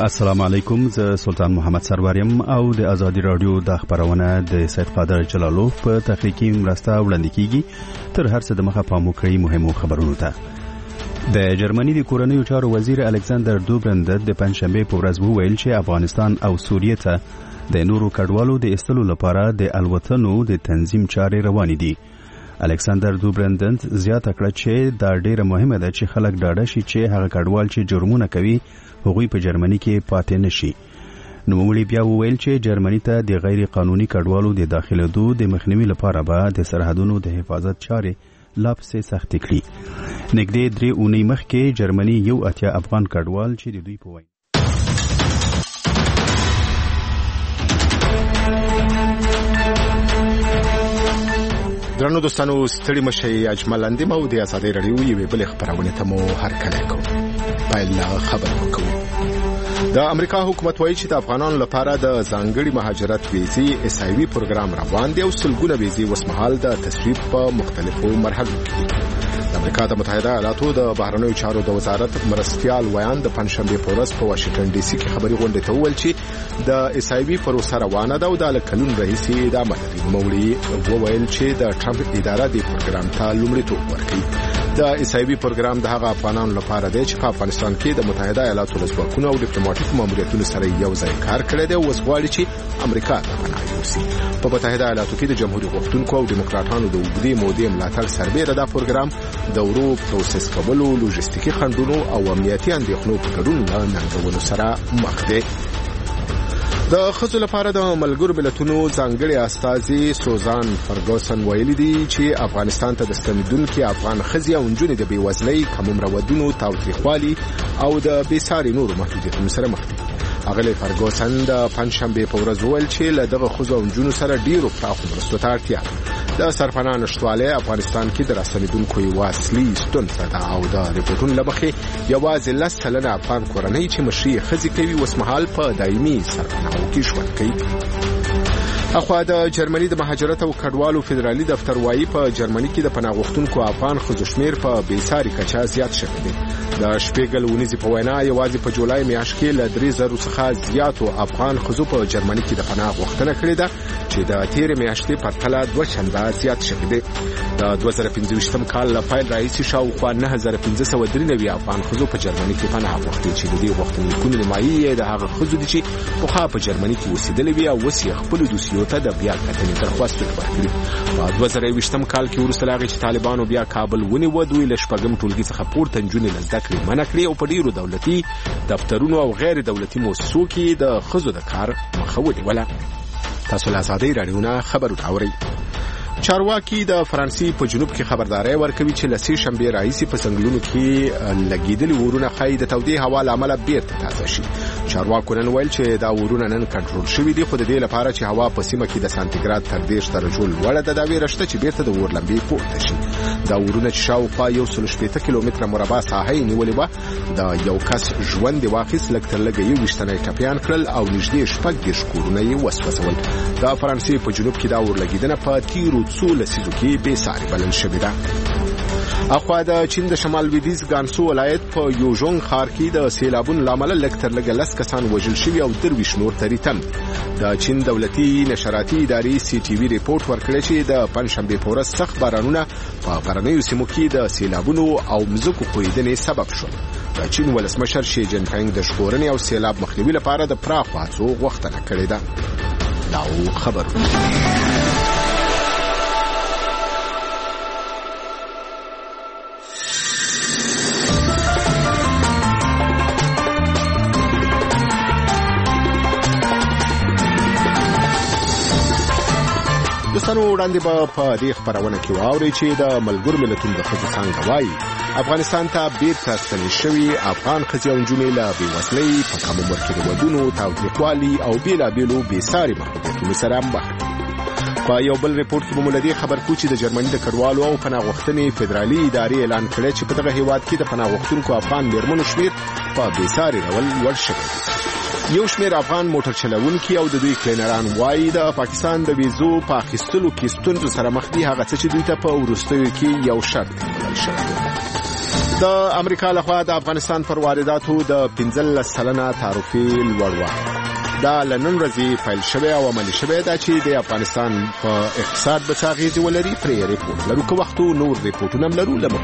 السلام علیکم، زه سلطان محمد سروریم او د ازادي رادیو د خبرونه د سید قادر جلالوف په تخنیکی مرسته وړاندې کیږي. تر هر څه د مخه پام وکړئ مهمو خبرونو ته. د جرمني د کورنیو چارو وزیر الکساندر دوبرند د پنځشنبه په ورځ وویل چې افغانستان او سوریه ته د نورو کډوالو د ایستلو لپاره د الوتنو د تنظیم چارې روانې دي. الکساندر دوبرند زیاته کړه چې دا ډیره مهمه ده چې خلک ډاډه شي چې هغه کډوال چې جرمونه کوي هغوی په جرمني کې پاتې نشي. نوموړي بیا وویل چې جرمني ته د غیر قانوني کډوالو د داخلېدو د مخنیوي لپاره به د سرحدونو د حفاظت چارې لا پسې سختې کړي. نږدې 3 اونۍ مخکې جرمني 80 افغان کډوال چې د دوی په وینا درنو دوستانو ستړي مشي اجمل اندیم او د ازادي رادیو یوې بلې خبرونه ته مو هرکلی کوم. پیل خبر وکړو. د امریکا حکومت وایي چې د افغانانو لپاره د ځانګړي مهاجرت ویزې اس ای وی پروګرام روان دی او سلګونه ویزې وسمحال د تصویب په مختلفو مرحلو کې. د امریکا د متحده ایالاتو د بهرنیو چارو د وزارت مرستيال ویان د پنځشنبه په ورځ په واشنگټن ډي سي کې خبري غونډه ته وویل چې د اس ای وی پروسه روانه ده او د لکلون رئیس ادامه لري. مولوی وویل چې د ټرمپ اداره د پروګرام ته لومړیتوب ورکوي. د اس ای بي پروګرام د هغه افغانانو لپاره دی چې په افغانستان کې د متحده ایالاتو د ځواکونو او ډیپلوماټیک ماموریتونو سره یو ځای کار کړی دی او وسغواړي چې امریکا ته پناه یوسي. په متحده ایالاتو کې د جمهوریت غوښتونکو او دیموکراتانو د اوږدې مودې ملاتړ سربېره دا پروګرام د ورو پروسس کولو، لوجستیکي خنډونو او امنیتي اندېښنو په ګډون له ننګونو سره مخ دی. د خځو لپاره د ملګرو ملتونو ځانګړي استازي سوزان فرګوسن ویلي دي چې افغانستان ته د ستنیدونکو افغان خځې او نجونې د بیوزلۍ، کم عمرودونو، تاوتریخوالي او د بیساري نورو محدودیتونو سره مخ دي. اغلی فرګوسن د پنځشنبه په ورځ ویل چې له دغه خځو او نجونو سره ډیرو پراخو مرستو ته اړتیا ده. د سرپناه نشټوالی افغانستان کې د راستنیدونکو یوه اصلي ستونزه ده او د ریپورټونو له مخې یوازې 10% افغان کورنۍ چې مشري ښځې کوي وسمحال په دایمي سرپناهو کې ژوند کوي. اخوا د جرمني د مهاجرت او کډوالو فدرالي دفتر وايي په جرمني کې د پناه غوښتونکو افغان ښځو شمیر په بیساري کچه زیات شوی دی. د شپږل ونیزي په وینا یوازې په جولای میاشت کې له 3000 څخه زیاتو افغان ښځو په جرمني کې د پناه غوښتنه کړې ده چې د تیر میاشتې په پرتله 2 چنده زیات شوی دی. د 2015 کال له پیل راهیسې شاوخوا 9593 افغان ښځو په جرمني کې پناه غوښتې چې د دې غوښتنلیکونو نیمایي د هغه ښځو دي چې پخوا په جرمني کې اوسېدلې وي او اوس یې خپل دوسیو ته د بیا کتنې درخواست ورکړي. په 2020 کال کې وروسته له هغې چې طالبانو بیا کابل ونیو، دوی له شپږم ټولګي څخه پورته نجونې له زده کړې منع کړې او په ډیرو دولتي دفترونو او غیر دولتي مؤسسو کې د ښځو د کار مخه ونیوله. تاسو له ازادي رادیو نه خبرونه اورئ. چارواکي د فرانسې په جنوب کې خبرداري ورکوي چې لسی شنبه راځي په څنګلونو کې لګیدلي ورونه خای د تودې هوا لامل بیرته تازه شي. چارواکو نن ویل چې دا ورونه نن کنټرول شوي دي، خو د دې لپاره چې هوا په سیمه کې د سانتیګراد تر 10 درجو لوړه ده، دا ویرشته چې بیرته د اور لمبې پورته شي. دا ورونه چې شاوخوا 160 کیلومتره مربع ساحه نیولې وه، د یو کس ژوند واخیست، لږ تر لږه 21 ټپیان کړل او نږدې 40 کورونه یې وسوځول. د فرانسې په جنوب کې دا اور لګیدنه په تیرو څو لسیزو کې بې ساري بلل شوې ده. اخوا د چین د شمال لویدیځ ګانسو ولایت په یوژونګ ښار کې د سیلابونو له امله لږ تر لږه 10 کسان وژل شوي او 23 نور تریتم. د چین دولتي نشراتي ادارې سی ټي وي ریپورت ورکړی چې د پنځشنبه په ورځ سخت بارانونه په غرنیو سیمو کې د سیلابونو او مځکو ښویېدنې سبب شول. د چین ولسمشر شي جین پینګ د ژغورنې او سیلاب مخنیوي لپاره د پراخو هڅو غوښتنه کړې ده. دا خبرونه دوستانو وړاندې به په دې خبرونه کې واورئ چې د ملګرو ملتونو د ښځو څانګه وایي افغانستان ته بیرته ستنې شوي افغان ښځې او نجونې له بېوزلۍ، په کم عمر کې د ودونو، تاوتریخوالي او بېلابېلو بېساري محدودیتونو سره مخ دي. په یو بل ریپورت کې به مو له دې خبر کوو چې د جرمني د کډوالو او پناه غوښتنې فدرالي ادارې اعلان کړی چې په دغه هیواد کې د پناه غوښتونکو افغان میرمنو شمېر په بېساري ډول لوړ شوی دی. یو شمیر افغان موټر چلوونکي او د دوی کلینران وایي د پاکستان د ویزو په اخیستلو کې ستونزو سره مخ دي، هغه څه چې دوی ته په وروستیو کې یو شرط ایښودل شوی دی. د امریکا لخوا د افغانستان پر وارداتو د 15% تعرفې لوړوالي دا لنن ورځې پیل شوی او عملي شوی دا چې د افغانستان په اقتصاد به څه اغیزې ولري پرې ریپورټ لرو که وختو نور ریپورټونه هم لرو له موږ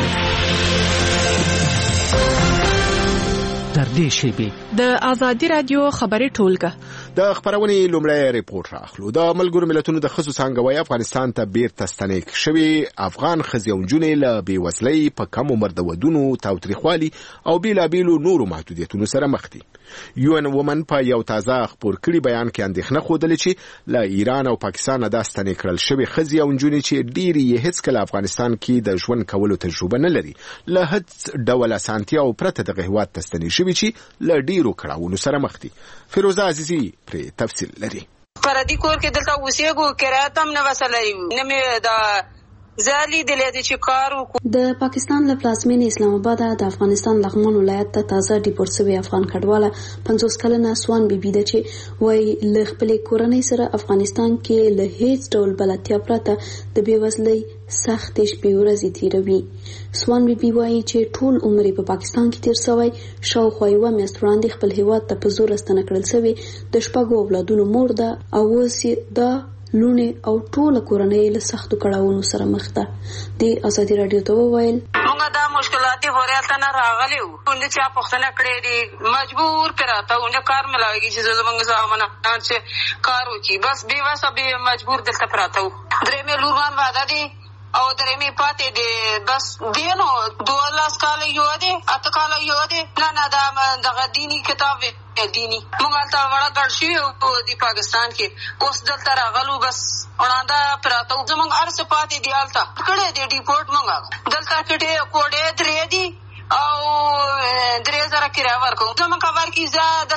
تر دې شیبې د آزادي رادیو خبري ټولګه د خبرونې لومړی ریپورت راخلو. د ملګرو ملتونو د ښځو څانګه وايي افغانستان ته بیرته ستنې شوي افغان ښځې او نجونې له بېوزلۍ په کم عمر د ودونو تاوتریخوالي او بېلابېلو نورو محدودیتونو سره مخ دي. UN Women په یو تازه خپور کړي بیان کې اندېښنه ښودلې چې له ایران او پاکستان دا ستنې کړل شوي ښځې او نجونې چې ډېرې یې هېڅکله افغانستان کې د ژوند کولو تجربه نه لري له هېڅ ډول اسانتیاو پرته دغه هېواد ته ستنې شوي چې له ډېرو کړاوونو سره مخ دي. فیروزه عزیزي پرې تفصیل لري. پردي کور کې دلته اوسېږو کرایه هم نه وسلري نه مې د زالي د لید چې کار د پاکستان له پلازمینې اسلام آباد د افغانستان لغمان ولایت ته تازه ډیپورت شوی افغان کډواله 50 کلنه سوان بیبي ده چې وای له خپل کورنۍ سره افغانستان کې له هیڅ ډول بلدتیا پرته د بیوزلۍ سخت شپې ورځې تیروي. سوان بیبي وایي چې ټول عمر په پاکستان کې تیر شوی شاوخوا یوه میاشت وړاندې خپل هیواد ته په زور ستنه کړل شوی د شپږو اولادونو مور ده او اوس د لونې او ټول کورنۍ له سختو کړاوونو سره مخ ده. د آزادي رادیو ته وویل موږ دا مشکلاتي هوریال ته نه راغلي وو چې چا پوښتنه کړې دي مجبور کراته ونه کار ملاويږي چې زمونږ زامنه چې کار وکړي بس بې وسه به مجبور دلته پراته وو. درې مې لورمان واده دي او درې مې پاتې دي بس دینو 12 کال یو دي 8 کال یو دي نه دا دغه دینی کتاب دینی موږ ته وړه ګډ شي او د پاکستان کې اوس دلته راغلو بس وړاندې پراته زمونږ ارس پاتې دی الته کړه دې ریپورت موږ دلته کې کوډه درې دي او 3000 کرایه ورکو زمونږ کار کې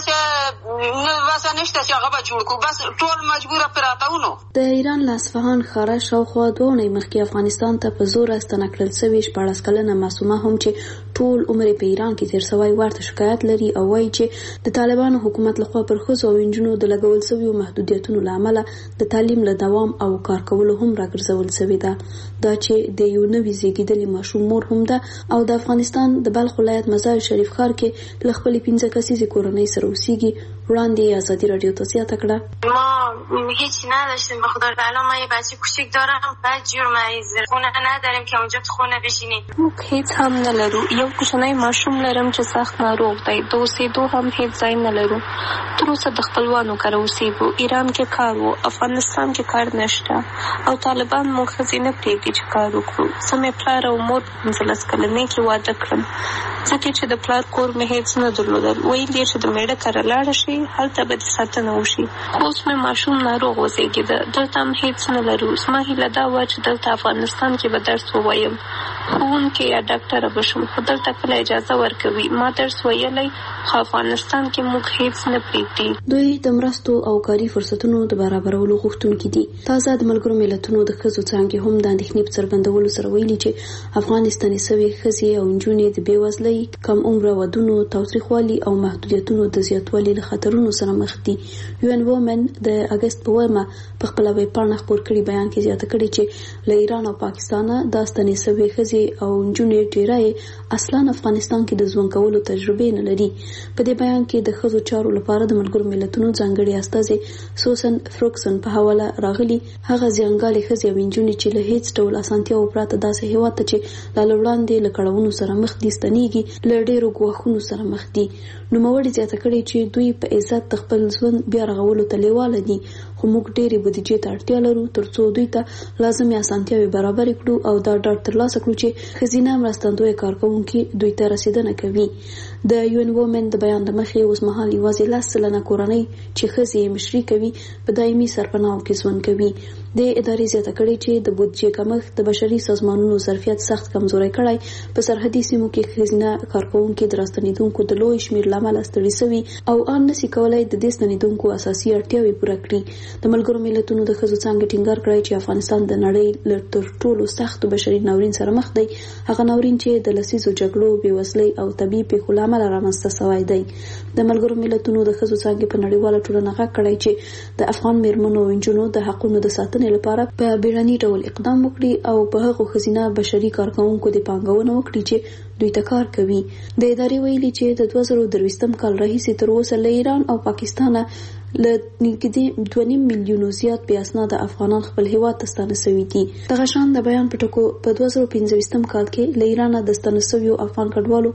زه د واسه نشته چې هغه به جوړ کو بس ټول مجبور پراته ونو. د ایران له اصفهان ښاره شاوخوا 2 اونۍ مخکې افغانستان ته په زور ستنه کړل شوې 14 کلنه معصومه هم چې ټول عمر په ایران کې تیر شوی ورته شکایت لري او وایي چې د طالبانو حکومت لخوا پر ښځو او نجونو د لګول شویو محدودیتونو له امله د تعلیم له دوام او کار کولو هم راګرځول شوې ده. دا چې د یو نوي زیږیدلي ماشوم مور هم ده او د افغانستان د بلخ ولایت مزار شریف ښار کې له خپلې 15 کسیزې کورنۍ سره اوسېږي. وړاندې آزادی رادیو ته زیاته کړه ما هیچ نداشتیم به خدا تعالی ما یه بچه کوچیک دارم بعد جور مریض خونه نداریم که اونجا تو خونه بشینیم موږ هیڅ هم نه لرو یو کوچنی ماشوم لرم چې سخت ناروغ دی د اوسېدو هم هیڅ ځای نه لرو تر اوسه د خپلوانو کره اوسېږو ایران کې کار و افغانستان کې کار نشته او طالبان موږ ښځې نه پرېږدي چې کار وکړو زه مې پلار او مور 15 کلنۍ کې واده کړم ځکه چې د پلار کور مې هیڅ نه درلودل ویل یې چې د میړه کره لاړه شي هلته به د ساتنه وشي خو اوس مې ماشوم ناروغ وزېږېده دلته هم هیڅ نه لرو زما هیله دا وه چې دلته افغانستان کې به درس ووایم ښوونکې یا ډاکټره به شم خو دلته کله اجازه ورکوي ما درس ویلی خو افغانستان کې موږ هیڅ نه پرېږدي. دوی د مرستو او کاري فرصتونو د برابرولو غوښتونکي دي. تازه د ملګرو ملتونو د ښځو څانګې هم د اندېښنې په څرګندولو سره ویلي چې افغانستاني سوي ښځې او نجونې د بېوزلۍ کم عمره ودونو تاوتریخوالي او محدودیتونو د زیاتوالي له خطرونو سره مخ دي. UN Women د اگست په ویمه په خپل ویبپاڼه خپور کړي بیان کې زیاته کړي چې له ایران او پاکستان د ستنې سوي ښځې او نجونې ډیری اصلا افغانستان کې د ژوند کولو تجربه نه لري. په دې بیان کې د ښځو چارو لپاره د ملګرو ملتونو ځانګړي استازي سوسن فروکسن په حواله راغلي هغه ځانګړي ښځې او نجونې چې له هیڅ ډول اسانتیا او پراته داسې هیواد ته چې لا وړاندې له کړهونو سره مخ دي ستنېږي له ډېرو ګواښونو سره مخ دي. نوموړي زیاته کړي چې دوی په عزت خپل ژوند بیا رغولو ته لیواله دي خو موږ ډېرې بودیجې ته اړتیا لرو ترڅو دوی ته لازمي اسانتیاوې برابرې کړو او دا ډاډ ترلاسه کړو چې ښځینه مرستندویه کارکوونکي دوی ته رسیدنه کوي. د UN Women د بیان د مخې اوس مهال یوازې 10 سلنه کورنۍ چې ښځې یې مشري کوي په دایمي سرپناهو کې ژوند کوي. د ادارې زیاته کړي چې د بودیجې کمښت د بشري سازمانونو ظرفیت سخت کمزوری کړی په سرحدي سیمو کې ښځینه کارکوونکي د راستنېدونکو د لوی شمېر له امله ستړي شوي او ان نشي کولای د دې ستنېدونکو اساسي اړتیاوې پوره کړي. د ملګرو ملتونو د ښځو څانګې ټینګار کړی چې افغانستان د نړۍ له تر ټولو سختو بشري ناورین سره مخ دی هغه ناورین چې د لسیزو جګړو بېوزلۍ او طبیعي پیښو له لامل رامنځته شوی دی. د ملګرو ملتونو د ښځو څانګې په نړیواله ټولنه غږ کړی چې د افغان میرمنو او نجونو د حقونو د ساتنې لپاره په بیړني ډول اقدام وکړي او په هغو ښځینه بشري کارکونکو د پانګونه وکړي چې دوی ته کار کوي. د ادارې ویلي چې د 2023 کال راهیسې تر اوسه له ایران او پاکستان له نږدې 2.5 میلیونو زیات بې اسناده افغانان خپل هیواد ته ستانه شوي دي. دغه شان د بیان په ټکو په 2015 کال کې له ایران د ستانه شویو افغان کډوالو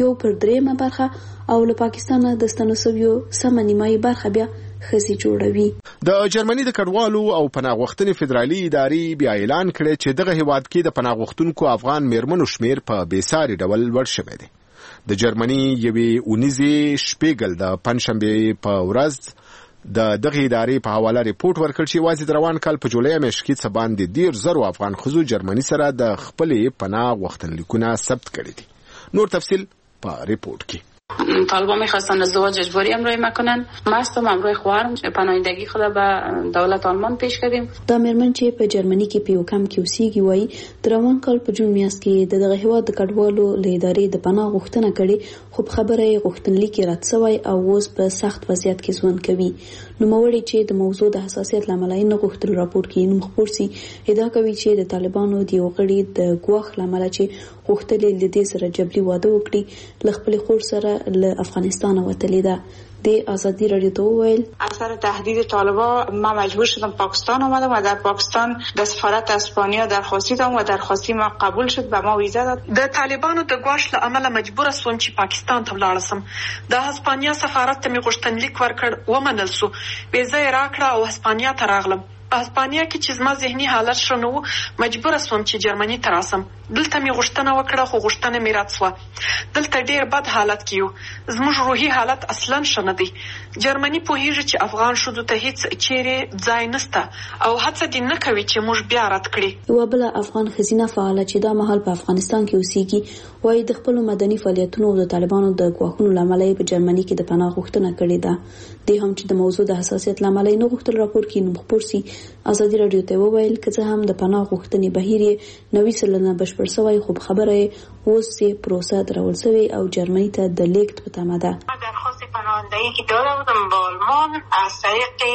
1/3 برخه او له پاکستان د ستانه شویو سمه نیمایي برخه بیا ښځې جوړوي. د جرمني د کډوالو او پناه غوښتنې فدرالي ادارې بیا اعلان کړی چې دغه هیواد کې د پناه غوښتونکو افغان میرمنو شمیر په بېساري ډول لوړ شوی دی. د جرمني یوې اونیزې شپیګل د پنځشنبې په ورځ د دغه ادارې په حواله ریپورت ورکړ چې یوازې د روان کال په جولای میاشت کې څه باندې 10,000 افغان ښځو جرمنی سره د خپلې پناه غوښتنلیکونه ثبت کړي دي. نور تفصیل په ریپورت کې. طالبان میخواستن ازدواج اجباری همراهی میکنن. ما هستم همراه خواهرم پناهندگی خود به دولت آلمان پیش کردیم. دا میرمن چې په جرمني کې په یو کم کې اوسېږي وایي د روان کال په جون میاشت کې دغه هیواد د کډوالو له ادارې د پناه غوښتنه کړې، خو په خبره یې غوښتنلیک رد شوی او اوس په سخت وضعیت کې ژوند کوي. نوموړی چې د موضوع د حساسیت له امله نه غوښتل راپور کې نوم خپور سي، ادعا کوي چې د طالبانو د یو غړي د ګواښ له امله چې غوښتل له دې سره جبري واده وکړي له خپل خور سره له افغانستان وتلی ده. د آزادی رادیو ته وویل اثر تهدید طالبان ما مجبور شدم پاکستان آمدم و در پاکستان د سفارت اسپانیا درخواست دادم و درخواستی ما قبول شد، به ما ویزا داد. د طالبانو د ګواښ له امله مجبور شوم چې پاکستان ته ولاړ شم. د اسپانیا سفارت ته مې غوښتنلیک ورکړ، ومنل شو، ویزا یې راکړه او اسپانیا ته راغلم. په اسپانیا کې چې زما ذهني حالت ښه نه و، مجبور شوم چې جرمني ته راسم. دلته مې غوښتنه وکړه خو غوښتنه مې رد شوه. دلته ډېر بد حالت کې یو، زموږ روحي حالت اصلا ښه نه دی. جرمني پوهیږي چې افغان ښځو ته هیڅ چیرې ځای نشته او هڅه دې نه کوي چې موږ بیا رد کړي. یوه بله افغان ښځینه فعاله چې دا مهال په افغانستان کې اوسېږي وایي د خپلو مدني فعالیتونو او د طالبانو د ګواښونو له امله یې په جرمني کې د پناه غوښتنه کړې ده. دې هم چې د موضوع د حساسیت له امله یې نه غوښتل راپور کې نوم خپور سي. ازادي رادیو ته وویل که څه هم د پناه غوښتنې بهیر یې 90% بشپړ شوی، خو خبره یې اوس یې پروسه درول شوې او جرمنی ته د لیکت په تمه ده. درخواست پناهندگی که داده بودم با آلمان از طریق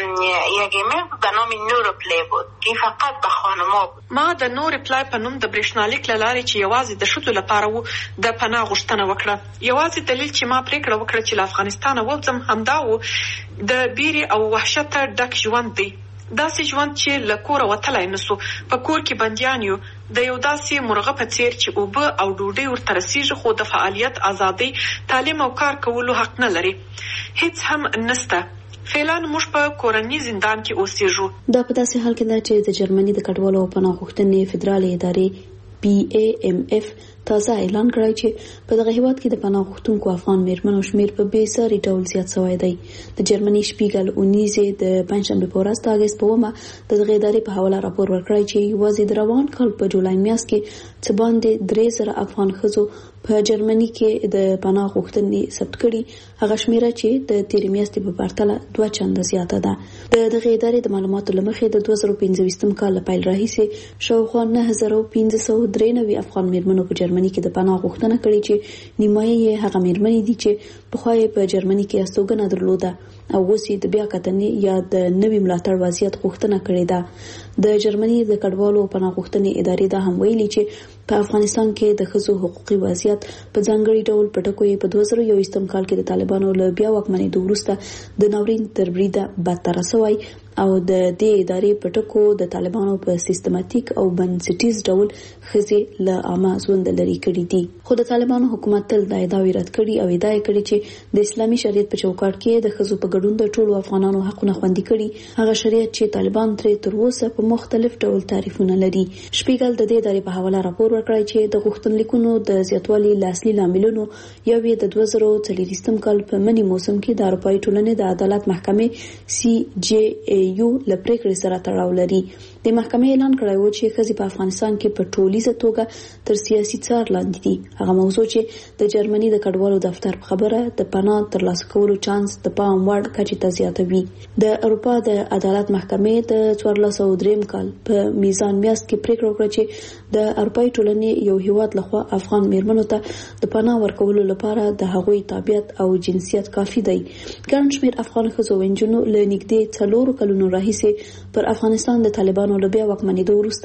یک ایمیل به نام نورپلی بود که فقط به خانما بود. ما د نورپلی په نوم د برېښنالیک له لارې چې یوازې د ښځو لپاره و د پناه غوښتنه وکړه. یوازې دلیل چې ما پریکړه وکړه چې له افغانستانه ووځم همدا و د بیرې او وحشته ډک ژوند دی. داسې ژوند چې له کوره وتلی نسو، په کور کې بندیان یو، د یو داسې مرغه په څیر چې اوبه او ډوډۍ ورته رسیږي خو د فعالیت ازادۍ، تعلیم او کار کولو حق نه لري. هیڅ هم نسته. فعلا موږ په کورني زندان کې اوسېږو. دا په داسې حال کې ده چې د جرمني د کډوالو او پناه غوښتنې فدرالي ادارې BAMF تازه اعلان کړی چې په دغه هیواد کې د پناه غوښتونکو افغان میرمنو شمیر په بېساري ډول زیات شوی دی. د جرمني شپیګل اونیزې د پنځشنبې په ورځ د اګست په 1 د دغه ادارې په حواله راپور ورکړی چې یوازې د روان کال په جولای میاشت کې څه باندې 3,000 افغان ښځو په جرمني کې د پناه غوښتنې ثبت کړي، هغه شمیره چې د تېرې میاشتې په پرتله 2 چنده زیاته ده. د دغه ادارې د معلوماتو له مخې د 2015 کال له پیل راهیسې شاوخوا 9,593 افغان میرمنو په جرمني کې د پناه غوښتنه کړې چې نیمایي یې هغه میرمنې دي چې پخوا یې په جرمني کې استوګنه درلوده او اوس یې د بیا کتنې یا د نوي ملاتړ وضعیت غوښتنه کړې ده. د جرمني د کډوالو او پناه غوښتنې ادارې دا هم ویلي چې په افغانستان کې د ښځو حقوقي وضعیت په ځانګړي ډول په ټکو یې په 2021 کال کې د طالبانو له بیا واکمنېدو وروسته د ناورین تر بریده بدتره شوی او د دې ادارې په ټکو د طالبانو په سیستماتیک او بنسټیز ډول ښځې له عامه ژوند لرې کړي دي. خو د طالبانو حکومت تل دا ادعاوې رد کړي او ادعا یې کړې چې د اسلامي شریعت په چوکاټ کې د ښځو په ګډون د ټولو افغانانو حقونه خوندي کړي، هغه شریعت چې طالبان ترې تر اوسه په مختلف ډول تعریفونه لري. شپیګل د دې ادارې په حواله راپور ورکړی چې د غوښتنلیکونو د زیاتوالي لاصلي لاملونو یو یې د 2023 کال په مني موسم کې د اروپایي ټولنې د عدالت محکمې CJEU له پریکړې سره تړاو لري. د محکمې اعلان کړی و چې ښځې په افغانستان کې په ټولیزه توګه تر سیاسي څار لاندې دي. هغه موضوع چې د جرمني د کډوالو دفتر په خبره د پناه ترلاسه کولو چانس د پام وړ کچې ته زیاتوي. د اروپا د عدالت محکمې د 1403 کال په میزان میاشت کې پریکړه وکړه چې د اروپایي ټولنې یو هیواد لخوا افغان میرمنو ته د پناه ورکولو لپاره د هغوی تابعیت او جنسیت کافي دی. ګڼ شمېر افغان ښځو او نجونو له نږدې 4 کلونو راهیسې پر افغانستان د طالبانو له بیا واکمنېدو وروسته